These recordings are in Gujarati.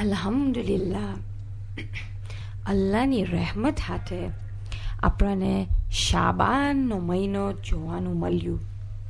અલ્હમ્દુલિલ્લાહ, અલ્લાહની રહેમત હાથે આપણને શાબાનનો મહિનો જોવાનું મળ્યું.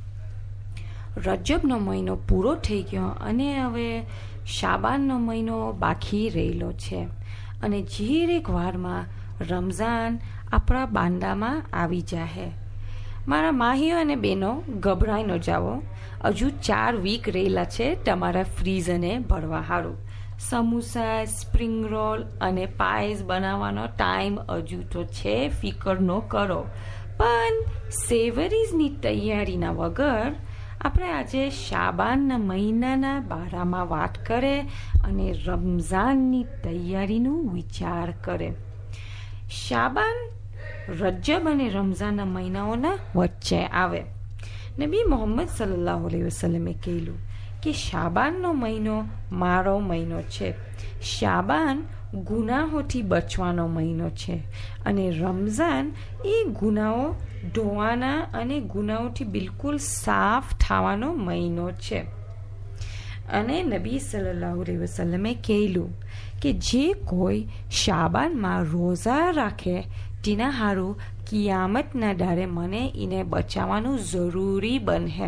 રજબનો મહિનો પૂરો થઈ ગયો અને હવે શાબાનનો મહિનો બાકી રહેલો છે અને જીરેક વારમાં રમઝાન આપણા બાંદામાં આવી જાહે. મારા માહીઓ અને બહેનો, ગભરાઈ ન જાઓ. હજુ 4 વીક રહેલા છે તમારા ફ્રીઝને ભરવા સારું. સમોસા, સ્પ્રિંગ રોલ અને પાયસ બનાવવાનો ટાઈમ હજુ તો છે, ફિકર ન કરો. પણ સેવરીઝની તૈયારીના વગર આપણે આજે શાબાનના મહિનાના બારામાં વાત કરે અને રમઝાનની તૈયારીનું વિચાર કરે. શાબાન રજબ અને રમઝાનના મહિનાઓના વચ્ચે આવે. નબી મોહમ્મદ સલ્લલ્લાહુ અલૈહિ વસલ્લમે કહેલું કે શાબાનનો મહિનો મારો મહિનો છે. શાબાન ગુનાહોથી બચવાનો મહિનો છે અને રમઝાન એ ગુનાઓ ધોવાના અને ગુનાઓથી બિલકુલ સાફ થવાનો મહિનો છે. અને નબી સલ્લલ્લાહુ અલૈહિ વસલ્લમે કહેલું કે જે કોઈ શાબાનમાં રોઝા રાખે તેના હારું કિયામતના દાડે મને એને બચાવવાનું જરૂરી બનહે.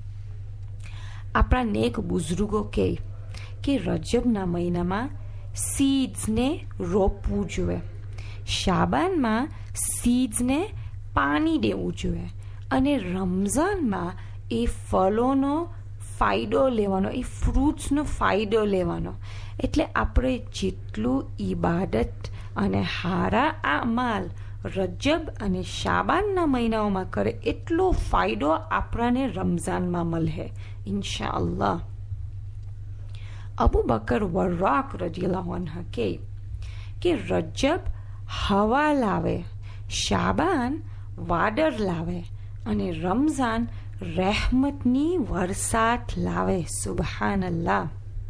આપણા નેક બુઝુર્ગો કહે કે રજબના મહિનામાં સીડ્સને રોપવું જોઈએ, શાબાનમાં સીડ્સને પાણી દેવું જોઈએ અને રમઝાનમાં એ ફળોનો ફાયદો લેવાનો, એ ફ્રૂટ્સનો ફાયદો લેવાનો. એટલે આપણે જેટલું ઈબાદત અને હારા અમાલ રજબ અને શાબાનના મહિનાઓમાં કરે એટલો ફાયદો આપણને રમઝાનમાં મળે ઇન્શાઅલ્લાહ. અબુ બકર વર્રાક રદિયલ્લાહુ અન્હુ કહે કે રજબ હવા લાવે, શાબાન વાદળ લાવે અને રમઝાન રહેમતની વરસાદ લાવે. સુબહાનલ્લાહ.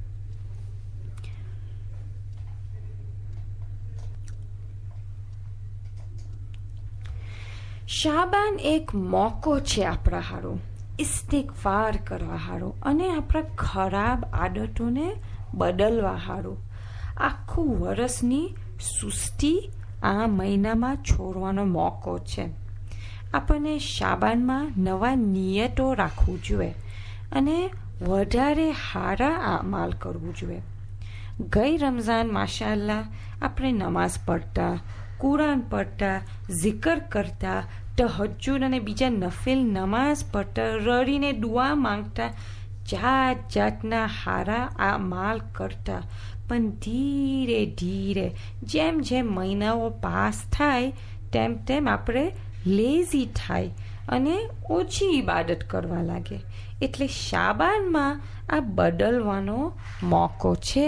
શાબાન એક મોકો છે આપણા હારું ઇસ્તિગફાર કરવા હારું અને આપણા ખરાબ આદતોને બદલવા હારું. આખું વર્ષની સુસ્તી આ મહિનામાં છોડવાનો મોકો છે. આપણને શાબાનમાં નવા નિયતો રાખવું જોઈએ અને વધારે હારા અમાલ કરવું જોઈએ. ગઈ રમઝાન માશાઅલ્લાહ આપણે નમાઝ પઢતા, કુરાન પઢતા, zikr કરતા, તહજ્જુદ અને બીજા નફિલ નમાઝ પઢતા, રડીને દુઆ માંગતા, જાત જાતના હારા અમાલ કરતા. પણ ધીરે ધીરે જેમ જેમ મહિનાઓ પાસ થાય તેમ તેમ આપણે લેઝી થાય અને ઓછી ઇબાદત કરવા લાગે. એટલે શાબાનમાં આ બદલવાનો મોકો છે.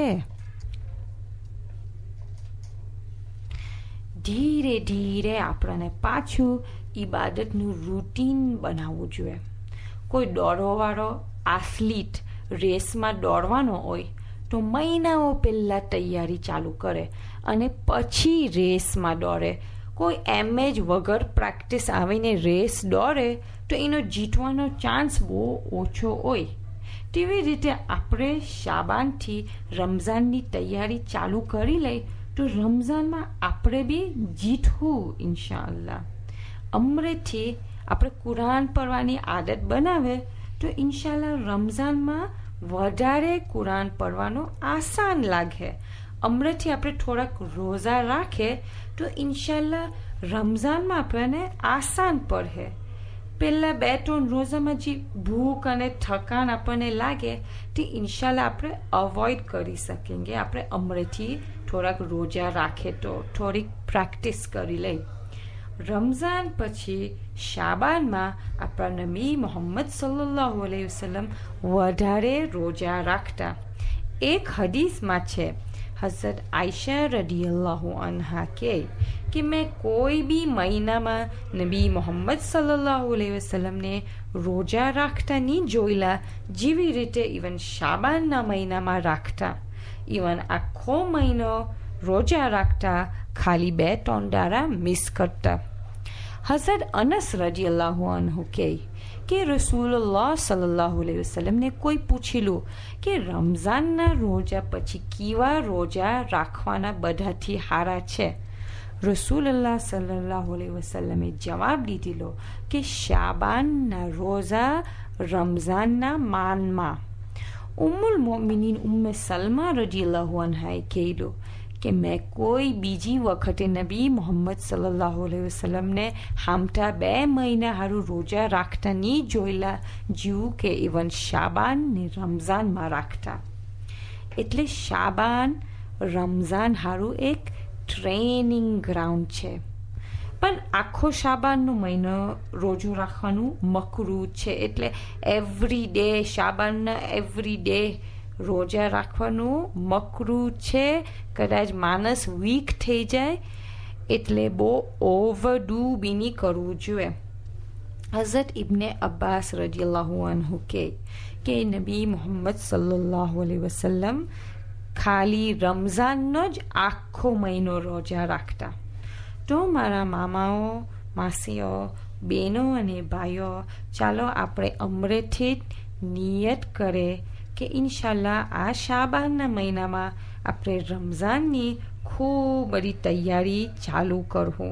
ધીરે ધીરે આપણને પાછું ઇબાદતનું રૂટીન બનાવવું જોઈએ. કોઈ દોડવાવાળો એથ્લીટ રેસમાં દોડવાનો હોય તો મહિનાઓ પહેલાં તૈયારી ચાલુ કરે અને પછી રેસમાં દોડે. કોઈ એમ જ વગર પ્રેક્ટિસ આવીને રેસ દોડે તો એનો જીતવાનો ચાન્સ બહુ ઓછો હોય. તેવી રીતે આપણે શાબાનથી રમઝાનની તૈયારી ચાલુ કરી લઈ તો રમઝાનમાં આપણે બી જીતવું ઇન્શાઅલ્લાહ. અમરેથી આપણે કુરાન પઢવાની આદત બનાવે તો ઇન્શાઅલ્લાહ રમઝાનમાં વધારે કુરાન પઢવાનું આસાન લાગે. અમરેથી આપણે થોડાક રોઝા રાખે તો ઇન્શાઅલ્લાહ રમઝાનમાં આપણને આસાન પડે. પહેલાં 2-3 રોઝામાં જે ભૂખ અને થકાન આપણને લાગે તે ઇન્શાઅલ્લાહ આપણે અવોઇડ કરી શકીએ. આપણે અમરેથી થોડાક રોજા રાખે તો થોડીક પ્રેક્ટિસ કરી લઈ. રમઝાન પછી શાબાનમાં આપણા નબી મોહમ્મદ સલ્લલ્લાહુ અલૈહિ વસલ્લમ વધારે રોજા રાખતા. એક હદીસમાં છે હઝરત આયશા રદિયલ્લાહુ અન્હા કે મેં કોઈ બી મહિનામાં નબી મોહમ્મદ સલ્લલ્લાહુ અલૈહિ વસલ્લમને રોજા રાખતા નહીં જોયેલા જેવી રીતે ઇવન શાબાનના મહિનામાં રાખતા. ઇવન આખો મહિનો રોજા રાખતા, ખાલી 2-3 દાડા મિસ કરતા. હઝરત અનસ રજીઅલ્લાહુ અન્હુ કે રસૂલુલ્લાહ સલ્લલ્લાહુ અલૈહિ વસલ્લમને કોઈ પૂછેલું કે રમઝાનના રોજા પછી કેવા રોજા રાખવાના બધાથી હારા છે. રસૂલુલ્લાહ સલ્લલ્લાહુ અલૈહિ વસલ્લમે જવાબ દીધેલો કે શાબાનના રોજા રમઝાનના માનમાં. ઉમ્મુલ મોમિનીન ઉમ્મે સલમા રજીઅલ્લાહુ અન્હાએ કહેલું કે મેં કોઈ બીજી વખતે નબી મોહમ્મદ સલ્લલ્લાહુ અલૈહિ વસલ્લમને હામટા 2 મહિના હારું રોજા રાખતા નહીં જોયેલા જેવું કે ઇવન શાબાન ને રમઝાનમાં રાખતા. એટલે શાબાન રમઝાન હારું એક ટ્રેનિંગ ગ્રાઉન્ડ છે. પણ આખો શાબાનનો મહિનો રોજુ રાખવાનું મકરૂહ છે. એટલે એવરી ડે શાબાનના એવરી ડે રોજા રાખવાનું મકરૂહ છે. કદાચ માણસ વીક થઈ જાય એટલે બહુ ઓવરડુ બી નહીં કરવું જોઈએ. હઝરત ઇબ્ને અબ્બાસ રજીઅલ્લાહુ અન્હુ કે નબી મોહમ્મદ સલ્લલ્લાહુ અલૈહિ વસલ્લમ ખાલી રમઝાનનો જ આખો મહિનો રોજા રાખતા. તો મારા મામાઓ, માસીઓ, બહેનો અને ભાઈઓ, ચાલો આપણે અમરેથી જ નિયત કરે કે ઇન્શાલ્લાહ આ શાબાનના મહિનામાં આપણે રમઝાનની ખૂબ બધી તૈયારી ચાલુ કરવું.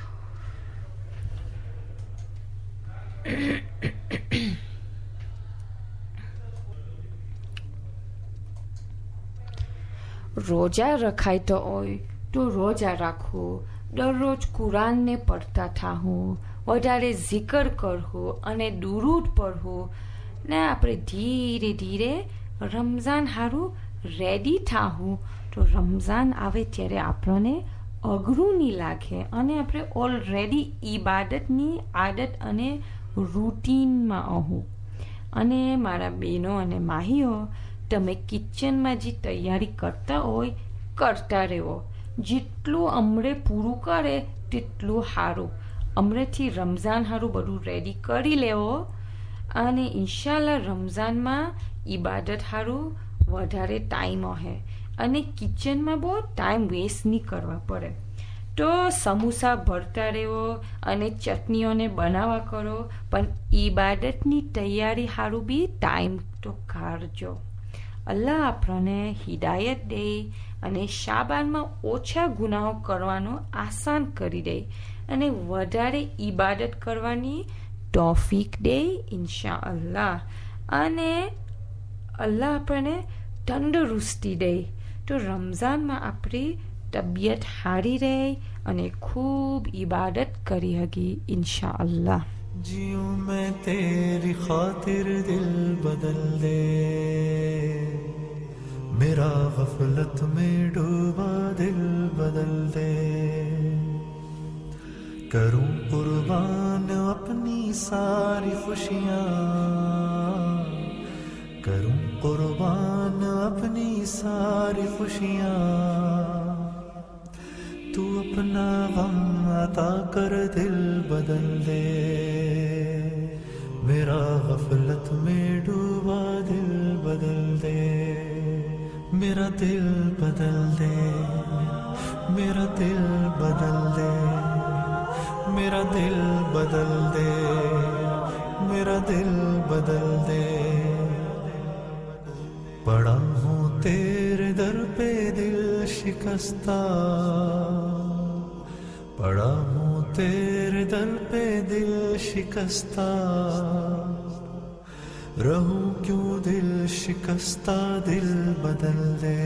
રોજા રખાયતો હોય તો રોજા રાખવું, દરરોજ કુરાનને પડતા થાવું, વધારે zikr કરવું અને દુરૂદ પડવું ને આપણે ધીરે ધીરે રમઝાન હારું રેડી થાવું. તો રમઝાન આવે ત્યારે આપણને અઘરું નહીં લાગે અને આપણે ઓલરેડી ઈબાદતની આદત અને રૂટીનમાં આવું. અને મારા બહેનો અને માહીઓ, તમે કિચનમાં જે તૈયારી કરતા હોય કરતા રહેવો. જેટલું અમરે પૂરું કરે તેટલું સારું. અમરેથી રમઝાન સારું બધું રેડી કરી લેવો અને ઇન્શાલ્લાહ રમઝાનમાં ઈબાદત સારું વધારે ટાઈમ હે અને કિચનમાં બહુ ટાઈમ વેસ્ટ નહીં કરવા પડે. તો સમોસા ભરતા રહેવો અને ચટણીઓને બનાવવા કરો, પણ ઈબાદતની તૈયારી સારું બી ટાઈમ તો કાઢજો. અલ્લાહ આપણને હિદાયત દે અને શાબાનમાં ઓછા ગુનાહો કરવાનો આસાન કરી દે અને વધારે ઈબાદત કરવાની તૌફીક દે ઇન્શાઅલ્લાહ. અને અલ્લાહ આપણને તંદુરસ્તી દે તો રમઝાનમાં આપણી તબિયત સારી રહે અને ખૂબ ઈબાદત કરી હકી ઇન્શાઅલ્લાહ. जीऊं मैं तेरी खातिर दिल बदल दे, मेरा गफलत में डूबा दिल बदल दे. करूं कुर्बान अपनी सारी खुशियां, करूं कुर्बान अपनी सारी खुशियां. तू अपना गम अता कर दिल बदल दे, मेरा गफलत में डूबा दिल बदल दे. मेरा दिल बदल दे, मेरा दिल बदल दे, मेरा दिल बदल दे, मेरा दिल बदल दे. पड़ा हूँ तेरे दर पे दिल शिकस्ता, पड़ा हूँ तेरे दर पे दिल शिकस्ता. रहूं क्यों दिल शिकस्ता, दिल बदल दे,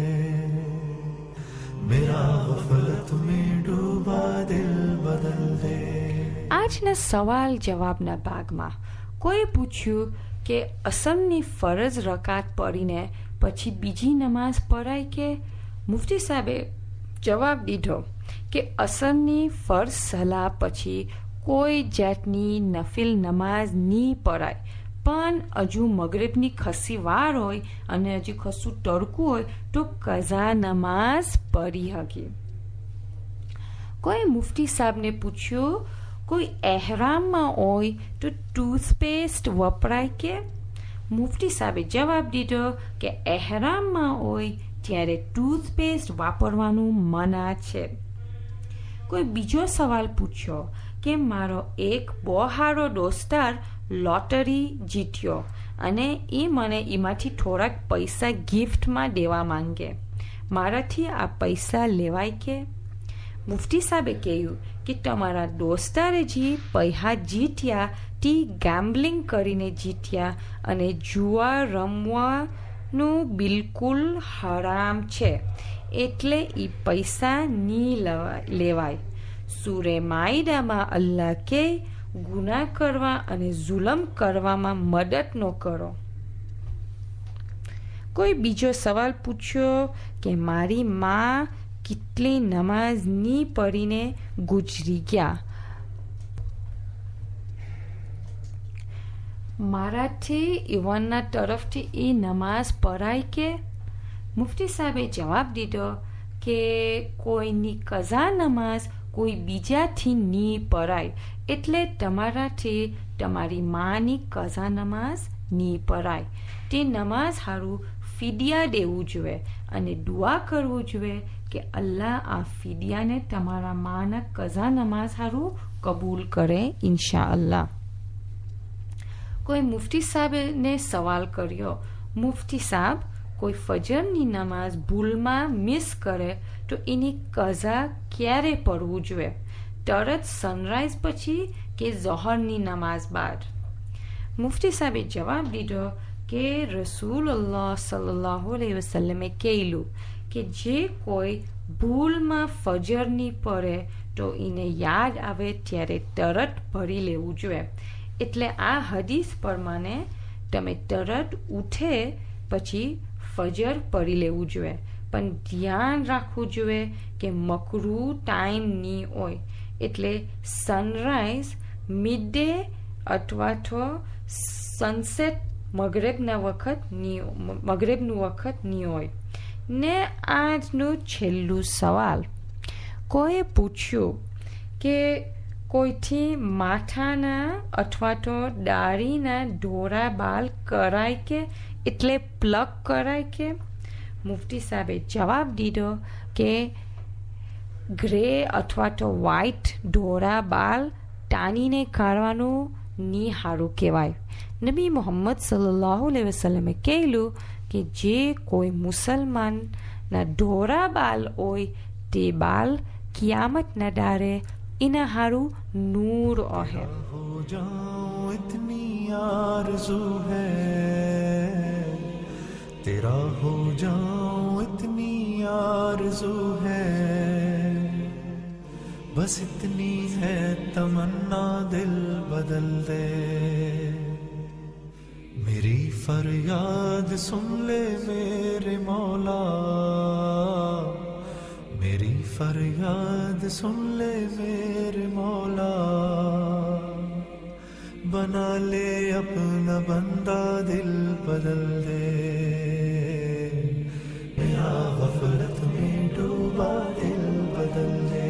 मेरा गफलत में डूबा दिल बदल दे. આજના સવાલ જવાબના ભાગમાં કોઈ પૂછ્યું કે અસરની ફરજ રકાત પડીને પછી બીજી નમાઝ પઢાય કે? મુફ્તી સાહેબે જવાબ દીધો કે અસરની ફરજ સલાહ પછી કોઈ જાતની નફિલ નમાઝ નહીં પઢાય, પણ હજુ મગરિબની ખસી વાર હોય અને હજુ ખસું તડકું હોય તો કઝા નમાઝ પઢી હકી. કોઈ મુફ્તી સાહેબને પૂછ્યું કોઈ એહરામમાં હોય તો ટૂથપેસ્ટ વપરાય કે? મુફ્તી સાહેબે જવાબ દીધો કે એહરામમાં હોય ત્યારે ટૂથપેસ્ટ વાપરવાનું મના છે. કોઈ બીજો સવાલ પૂછ્યો કે મારો એક બહુ સારો દોસ્તાર લોટરી જીત્યો અને એ મને એમાંથી થોડાક પૈસા ગિફ્ટમાં દેવા માંગે. મારાથી આ પૈસા લેવાય કે? મુફ્તી સાહેબે કહ્યું કે તમારા દોસ્તારે જે પૈસા જીત્યા તે ગેમ્બલિંગ કરીને જીત્યા અને જુઆ રમવાનું બિલકુલ હરામ છે, એટલે એ પૈસા નહીં લેવાય. સૂરે માઇદામાં અલ્લાહ કે ગુનાહ કરવા અને જુલમ કરવામાં મદદ ન કરો. કોઈ બીજો સવાલ પૂછ્યો કે મારી માં કેટલી નમાઝ ની પડીને ગુજરી ગયા, મારાથી ઈવાનના તરફથી એ નમાઝ પઢાય કે? મુફ્તી સાહેબે જવાબ દીધો કે કોઈની કઝા નમાઝ કોઈ બીજાથી ની પઢાય, એટલે તમારાથી તમારી માની કઝા નમાઝ ની પઢાય. તે નમાઝ સારું ફિદિયા દેવું જોઈએ અને દુઆ કરવું જોઈએ કે અલ્લાહ આ ફિદિયાને તમારા માના કઝા નમાઝ સારું કબૂલ કરે ઇન્શાઅલ્લાહ. કોઈ મુફ્તી સાહેબને સવાલ કર્યો, મુફ્તી સાહેબ, કોઈ ફજરની નમાઝ ભૂલમાં મિસ કરે તો એની કઝા ક્યારે પઢવું જોઈએ? તરત સનરાઈઝ પછી કે ઝોહરની નમાઝ બાદ? મુફ્તી સાહેબે જવાબ દીધો કે રસૂલુલ્લાહ સલ્લલ્લાહુ અલૈહિ વસલ્લમે કહેલું કે જે કોઈ ભૂલમાં ફજરની પડે તો એને યાદ આવે ત્યારે તરત પઢી લેવું જોઈએ. એટલે આ હદીસ પ્રમાણે તમે તરત ઉઠે પછી ફજર પઢી લેવું જોઈએ, પણ ધ્યાન રાખવું જોઈએ કે મકરૂ ટાઈમ નહીં હોય, એટલે સનરાઈઝ મિડડે અથવા તો સનસેટ મગરેબનું વખત નહીં હોય. ને આજનું છેલ્લું સવાલ, કોઈએ પૂછ્યું કે કોઈથી માથાના અથવા તો દાઢીના ધોળા બાલ કરાય કે, એટલે પ્લગ કરાય કે? મુફ્તી સાહેબે જવાબ દીધો કે ગ્રે અથવા તો વ્હાઇટ ધોળા બાલ ટાણીને કાઢવાનું ની સારું કહેવાય. નબી મોહમ્મદ સલ્લલ્લાહુ અલૈહિ વસલ્લમે કહેલું કે જે કોઈ મુસલમાનના ધોળા બાલ હોય તે બાલ કિયામતના દાડે इना हारू नूर है. हो जाऊं इतनी आरज़ू है, तेरा हो जाऊं इतनी आरज़ू है, बस इतनी है तमन्ना दिल बदल दे. मेरी फरियाद सुन ले मेरे मौला, मेरी फरियाद सुन ले मेरे मौला, बना ले अपना बंदा दिल बदल दे. मेरा गफलत में डूबा दिल बदल दे.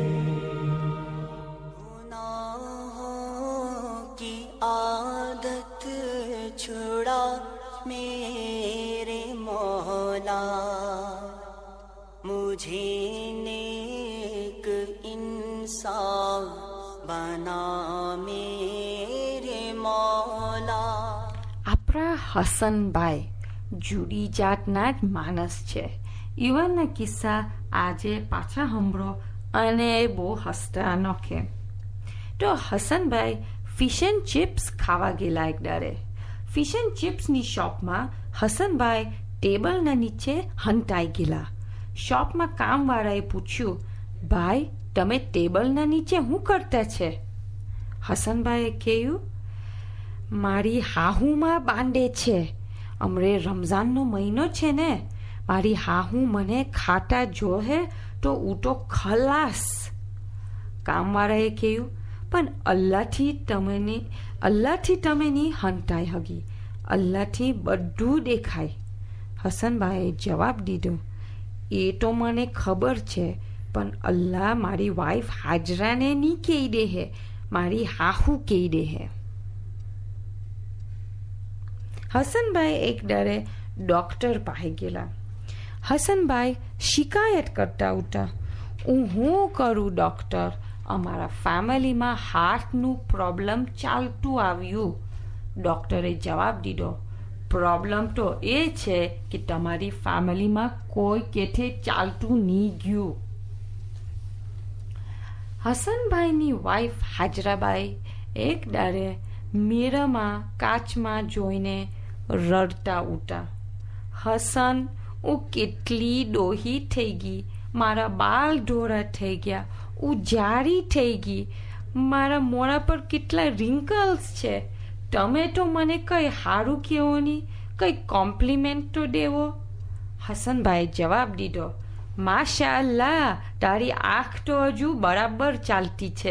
गुनाहों की आदत छुड़ा मेरे मौला, मुझे नेक इंसान बना मेरे मौला. આપણા હસનભાઈ જુદી જાતના જ માણસ છે. યુવાનના કિસ્સા આજે પાછા સાંભળો અને બહુ હસતા નોખે. તો હસનભાઈ ફિશ એન્ડ ચિપ્સ ખાવા ગયેલા એક દાડે. ફિશ એન્ડ ચિપ્સની શોપમાં હસનભાઈ ટેબલના નીચે હંતાઈ ગયેલા. શોપમાં કામવાળાએ પૂછ્યું, ભાઈ તમે ટેબલના નીચે શું કરતા છે? હસનભાઈએ કહ્યું, મારી હાહુમાં બાંધે છે. હમણે રમઝાનનો મહિનો છે ને, મારી હાહુ મને ખાતા જોહે તો હું તો ખલાસ. કામવાળાએ કહ્યું, પણ અલ્લાહથી તમે ની હંતાઈ હગી, અલ્લાહથી બધું દેખાય. હસનભાઈએ જવાબ દીધો, એ તો મને ખબર છે, પણ અલ્લાહ મારી વાઈફ હાજરાને નહીં કહી દે હે, મારી હાહુ કહી દે હે. હસનભાઈ એક દાડે ડોક્ટર પાસે ગયેલા. હસનભાઈ શિકાયત કરતા ઉઠા, હું કરું ડોક્ટર, અમારા ફેમિલીમાં હાર્ટનું પ્રોબ્લેમ ચાલતું આવ્યું. ડૉક્ટરે જવાબ દીધો, પ્રોબ્લેમ તો એ છે કે તમારી ફેમિલીમાં કોઈ કેથે ચાલતું નહીં ગયું. હસનભાઈની વાઈફ હાજરાબાઈ એક દાડે મિરરમાં કાચમાં જોઈને રડતા ઉઠા. હસન, હું કેટલી ડોહી થઈ ગઈ, મારા બાલ ઢોરા થઈ ગયા, હું જાડી થઈ ગઈ, મારા મોઢા પર કેટલા રિંકલ્સ છે. તમે તો મને કંઈ સારું કહેવો નહીં, કંઈ કોમ્પ્લિમેન્ટ તો દેવો. હસનભાઈએ જવાબ દીધો, માશાઅલ્લાહ, તારી આંખ તો હજુ બરાબર ચાલતી છે.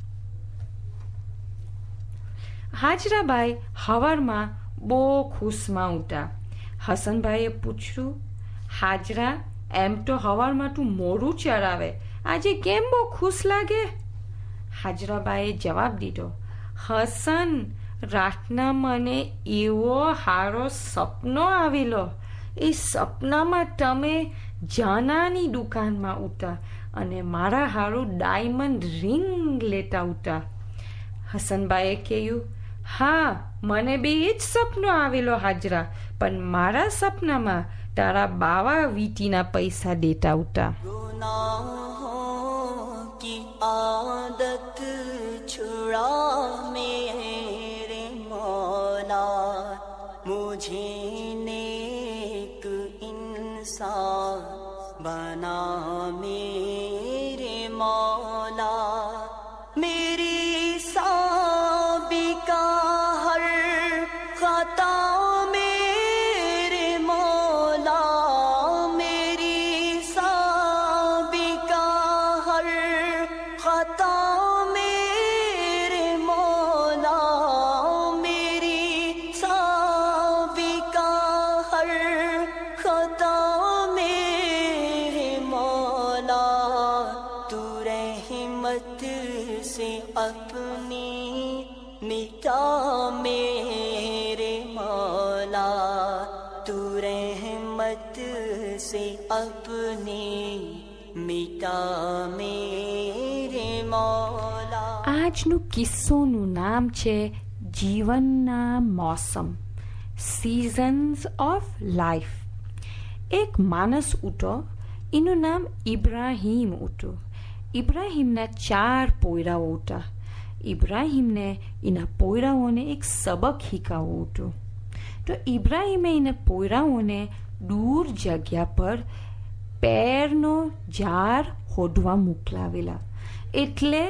હાજરાબાઈ હવારમાં બહુ ખુશમાં ઉઠા. હસનભાઈએ પૂછ્યું, હાજરા, એમ તો હવારમાં તું મોડું ચરાવે, આજે કેમ બહુ ખુશ લાગે? હાજરાબાઈએ જવાબ દીધો, હસન, રાતના મને એવો સારો સપનો આવેલો. એ સપનામાં તમે જાનાની દુકાનમાં ઉતા અને મારા હારું ડાયમંડ રિંગ લેતા ઉતા. હસનભાઈએ કહ્યું, હા, મને બી એ જ સપનો આવેલો હાજરા, પણ મારા સપનામાં તારા બાવા વીટીના પૈસા દેતા ઉતા. गुनाहों की आदत छुड़ा मेरे मौला, मुझे नेक इंसान बना मेरे मौला. मेरी साबिका हर खता मेरे मौला, मेरी साबिका हर खता मेरे मौला, मेरी साबिका हर खता मेरे मौला. तू रहमत से अपनी मिटा मेरे मौला, तू रहमत से अपनी मिटा मेरे मौला. આજનું કિસ્સોનું નામ છે જીવનના મોસમ, સિઝન્સ ઓફ લાઈફ. એક માણસ ઉઠો, એનું નામ ઇબ્રાહીમ ઉઠું. ઇબ્રાહીમના 4 પોયરાઓ ઉઠા. ઇબ્રાહીમને એના પોયરાઓને એક સબક શીખવવું હતું. તો ઇબ્રાહીમે એના પોયરાઓને દૂર જગ્યા પર પેરનો ઝાડ હોદવા મોકલાવેલા. એટલે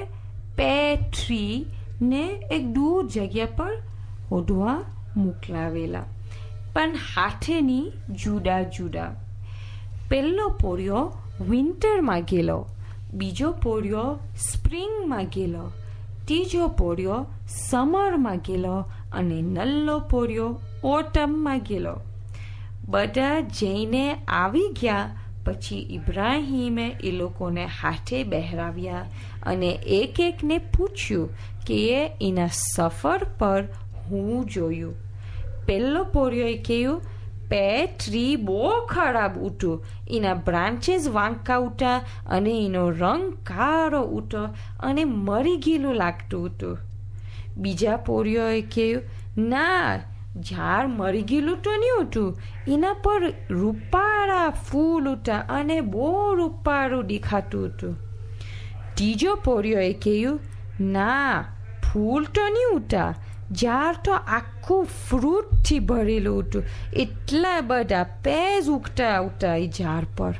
પેટ્રીને એક દૂર જગ્યા પર હોદવા મોકલાવેલા, પણ હાથેની જુદા જુદા. પહેલો પોરિયો વિન્ટરમાં ગયેલો, બીજો પોરિયો સ્પ્રિંગમાં ગયેલો, ત્રીજો પોરિયો સમરમાં ગયેલો અને નલ્લો પોરિયો ઓટમમાં ગયેલો. બધા જઈને આવી ગયા પછી ઇબ્રાહીમે એ લોકોને હાથે બહેરાવ્યા અને એક એકને પૂછ્યું કે એના સફર પર હું જોયું. પહેલો પોરિયોએ કહ્યું, ટ્રી બહુ ખરાબ ઉઠું, એના બ્રાન્ચીસ વાંકા ઉઠા અને એનો રંગ કાળો ઉઠો અને મરી ગયેલું લાગતું હતું. બીજા પોરિયોએ કહ્યું, ના, ઝાડ મરી ગયેલું તો નહીં ઉઠું, એના પર રૂપાળા ફૂલ ઉઠા અને બહુ રૂપાળું દેખાતું હતું. ત્રીજો પોરિયોએ કહ્યું, ના, ફૂલ તો નહીં ઉઠા, ઝાડ તો આખું ફ્રૂટથી ભરેલું હતું, એટલા બધા પેજ ઉગતા ઉઠા એ ઝાડ પર.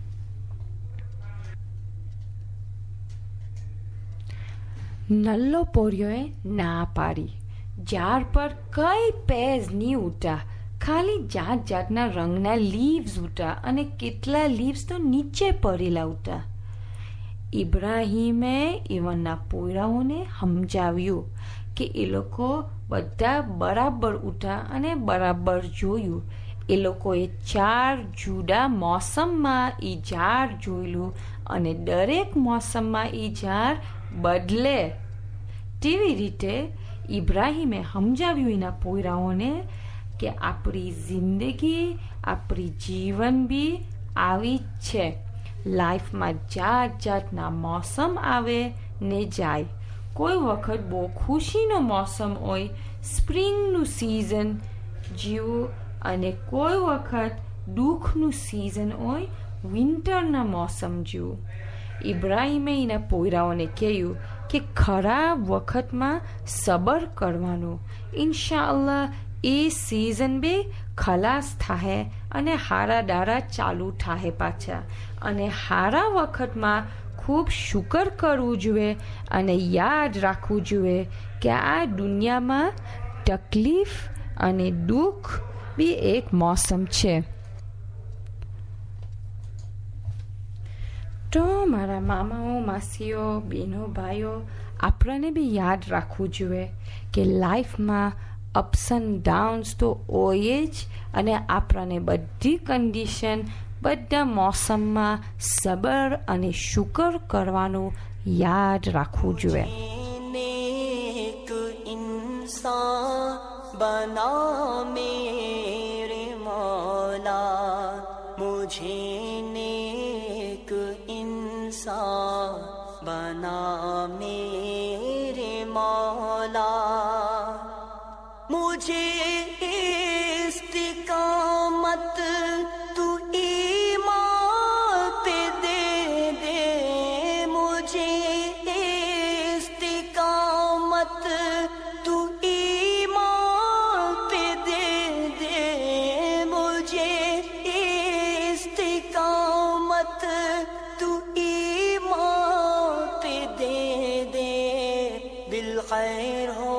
નલ્લો પોરિયોએ ના પાડી. ઝાડ પર કઈ પેજ નહીં ઉઠા, ખાલી જાત જાતના રંગના લીવ્સ ઉઠા અને કેટલા લીવ્સ તો નીચે પડેલા ઉઠા. ઇબ્રાહીમે એમના પોયરાઓને સમજાવ્યું કે એ લોકો બધા બરાબર ઉઠા અને બરાબર જોયું. એ લોકોએ 4 જુદા મોસમમાં એ ઝાડ જોયેલું અને દરેક મોસમમાં એ ઝાડ બદલે. તેવી રીતે ઇબ્રાહીમે સમજાવ્યું એના પોયરાઓને કે આપણી જિંદગી, આપણી જીવન બી આવી જ છે. લાઈફમાં જાત જાતના મોસમ આવે ને જાય. કોઈ વખત બહુ ખુશીનો મોસમ હોય, સ્પ્રિંગનું સિઝન જેવું, અને કોઈ વખત દુઃખનું સિઝન હોય, વિન્ટરના મોસમ જેવું. ઇબ્રાહીમે એના પોયરાઓને કહ્યું કે ખરાબ વખતમાં સબર કરવાનો. ઇન્શાઅલ્લાહ એ સિઝન બે ખલાસ થાય અને હારા દારા ચાલુ થાય પાછા. અને હારા વખતમાં ખૂબ શુકર કરવું જોઈએ અને યાદ રાખવું જોઈએ કે આ દુનિયામાં તકલીફ અને દુઃખ બી એક મોસમ છે. તો મારા મામાઓ, માસીઓ, બહેનો, ભાઈઓ, આપણને બી યાદ રાખવું જોઈએ કે લાઈફમાં અપ્સ એન્ડ ડાઉન્સ તો હોય જ, અને આપણને બધી કન્ડિશન, બધા મોસમમાં સબર અને શુકર કરવાનું યાદ રાખવું જોઈએ. नेक इंसान बना मेरे मौला, मुझे नेक इंसान बना मेरे मौला, मुझे इस्तिकामत तू ईमान पे दे दे, मुझे इस्तिकामत तू ईमान पे दे दे, मुझे इस्तिकामत तू ईमान पे दे दे, बिलखैर हो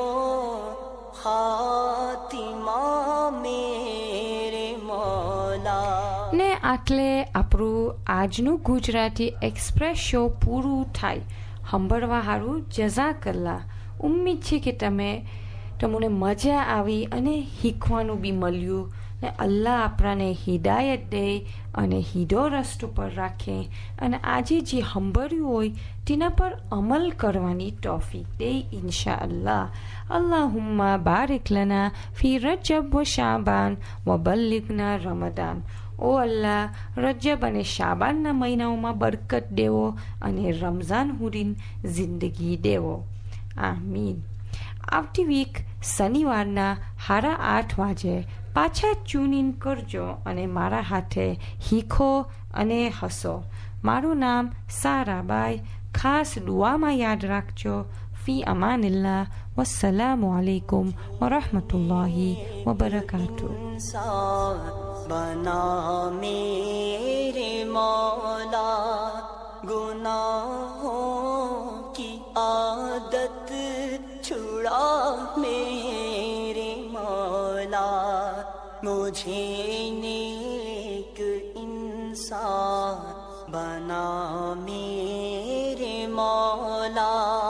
खातिमा मेरे मौला. ને આટલે આપણું આજનું ગુજરાતી એક્સપ્રેસ શો પૂરું થાય. સાંભળવા સારું જઝાકલ્લા. ઉમ્મીદ છે કે તમને મજા આવી અને શીખવાનું બી મળ્યું, ને અલ્લાહ આપણાને હિદાયત દે અને હીધો રસ્તો પર રાખે, અને આજે જે સાંભળ્યું હોય તેના પર અમલ કરવાની તૌફીક દે ઇન્શાઅલ્લાહ. અલ્લાહુમ્મા બારિક લના ફી રજબ વ શાબાન વ બલ્લિગના રમદાન. ઓ અલ્લાહ, રજબ અને શાબાનના મહિનાઓમાં બરકત દેવો અને રમઝાન હુરીન જિંદગી દેવો. આમીન. આવતી વીક શનિવારના 8:30 વાગે પાછા ટ્યુન ઇન કરજો અને મારા હાથે શીખો અને હસો. મારું નામ સારાબાઈ. ખાસ દુઆમાં યાદ રાખજો. ફી અમાનિલ્લાહ. વસ્સલામુ અલૈકુમ વરહમતુલ્લાહિ વબરકાતુહ. बना मेरे मौला, गुनाहों की आदत छुड़ा मेरे मौला, मुझे नेक इंसान बना मेरे मौला.